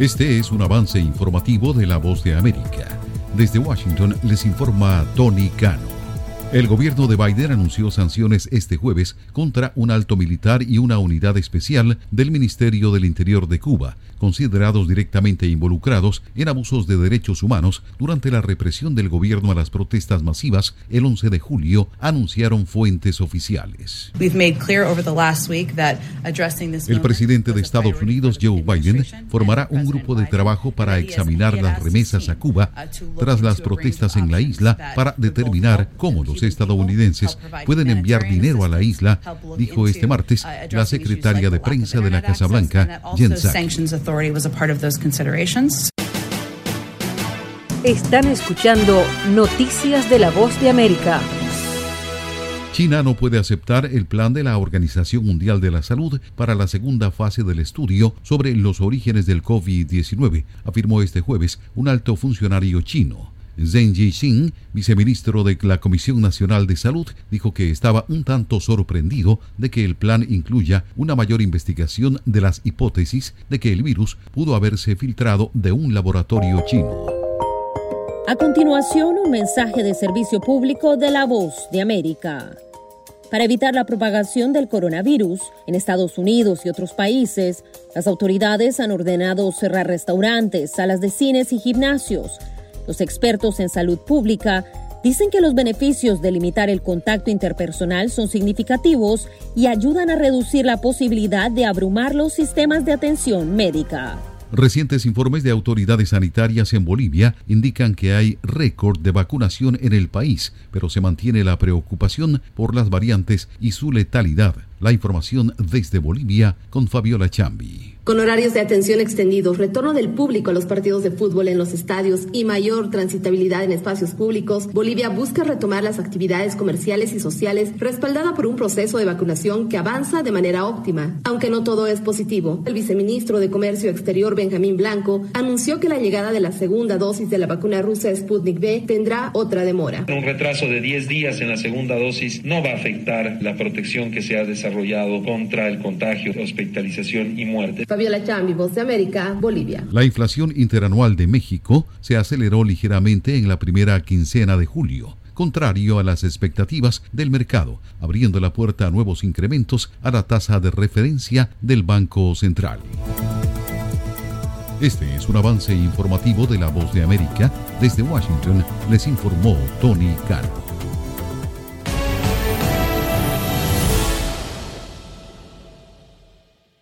Este es un avance informativo de La Voz de América. Desde Washington les informa Tony Cano. El gobierno de Biden anunció sanciones este jueves contra un alto militar y una unidad especial del Ministerio del Interior de Cuba, considerados directamente involucrados en abusos de derechos humanos durante la represión del gobierno a las protestas masivas el 11 de julio, anunciaron fuentes oficiales. El presidente de Estados Unidos, Joe Biden, formará un grupo de trabajo para examinar las remesas a Cuba tras las protestas en la isla para determinar cómo los estadounidenses pueden enviar dinero a la isla, dijo este martes la secretaria de prensa de la Casa Blanca, Jen Psaki. Están escuchando Noticias de La Voz de América. China no puede aceptar el plan de la Organización Mundial de la Salud para la segunda fase del estudio sobre los orígenes del COVID-19, afirmó este jueves un alto funcionario chino. Zheng Yixing, viceministro de la Comisión Nacional de Salud, dijo que estaba un tanto sorprendido de que el plan incluya una mayor investigación de las hipótesis de que el virus pudo haberse filtrado de un laboratorio chino. A continuación, un mensaje de servicio público de La Voz de América. Para evitar la propagación del coronavirus en Estados Unidos y otros países, las autoridades han ordenado cerrar restaurantes, salas de cines y gimnasios. Los expertos en salud pública dicen que los beneficios de limitar el contacto interpersonal son significativos y ayudan a reducir la posibilidad de abrumar los sistemas de atención médica. Recientes informes de autoridades sanitarias en Bolivia indican que hay récord de vacunación en el país, pero se mantiene la preocupación por las variantes y su letalidad. La información desde Bolivia con Fabiola Chambi. Con horarios de atención extendidos, retorno del público a los partidos de fútbol en los estadios y mayor transitabilidad en espacios públicos, Bolivia busca retomar las actividades comerciales y sociales respaldada por un proceso de vacunación que avanza de manera óptima. Aunque no todo es positivo, el viceministro de Comercio Exterior, Benjamín Blanco, anunció que la llegada de la segunda dosis de la vacuna rusa Sputnik V tendrá otra demora. Un retraso de 10 días en la segunda dosis no va a afectar la protección que se ha desarrollado contra el contagio, hospitalización y muerte. Fabiola Chambi, Voz de América, Bolivia. La inflación interanual de México se aceleró ligeramente en la primera quincena de julio, contrario a las expectativas del mercado, abriendo la puerta a nuevos incrementos a la tasa de referencia del Banco Central. Este es un avance informativo de La Voz de América. Desde Washington les informó Tony Cano.